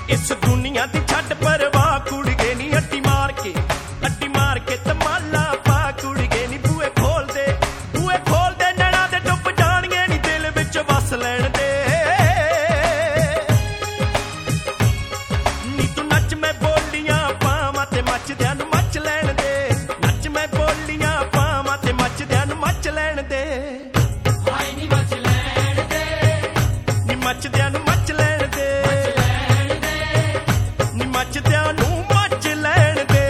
इस दुनिया दी छड्ड परवाह कुड़गे नी अड्डी मार के तमाला पा कुड़गे नी बूए खोल दे नैना दे डुब जाणगे नी दिल विच वस लैण दे नी तू नच मैं बोलियां पावां ते मचदियां नूं मच लैण दे नच मैं बोलियां पावां ते मचदियां नूं मच लैण दे हाय नी मच लैण दे नी मचदियां नूं मच लैण दे नी मचदियां नूं मच लैण दे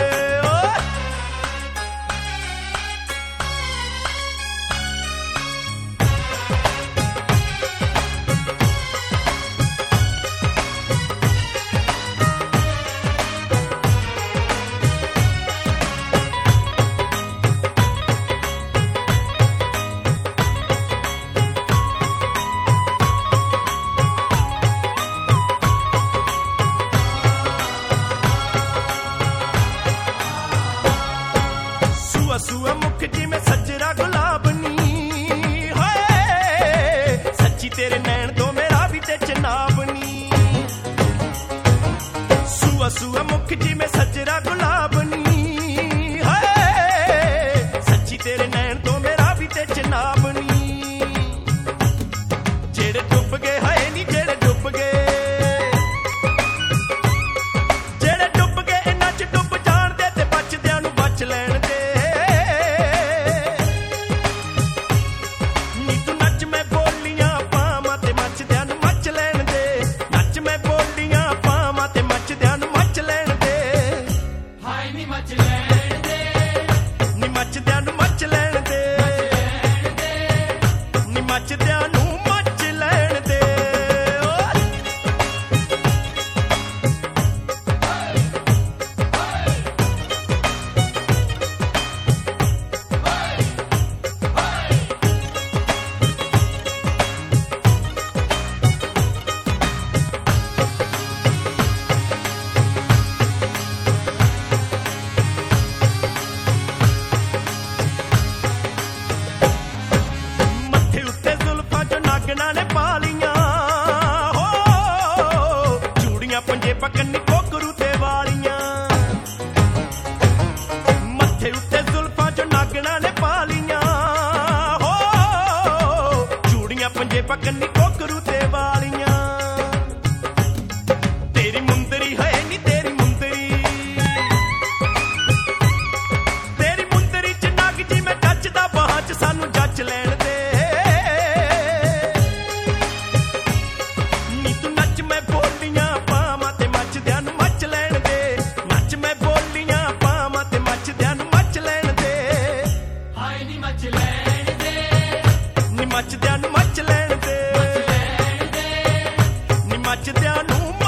सुआ मुख जिमें सजरा गुलाब नी हाय सच्ची तेरे नैन तो मेरा भी ते चनाब नी सुआ मुख जिमें सजरा गुलाब नी हाय सच्ची तेरे नैन तो मेरा भी ते चनाब नी जेड़े डुब गए हाय नी जेड़े डुब गए इन्हां च डुब जाण दे ते बचदियां नूं बच लैण दे मचदियां नूं मच लैण दे नागना ने पालियां हो चूड़ियां पंजे पकड़नी कोकरू ते वालियां मत्थे उत्ते जुल्फां चो नागना ने पालियां हो चूड़ियां पंजे पकड़नी कोकरू ते वालियां तेरी मुंदरी है नी तेरी मुंदरी च नग जी मैं टचदा बाहां च सानू जच लैण दे मचदियां नूं मच लैण दे नी मचदियां नूं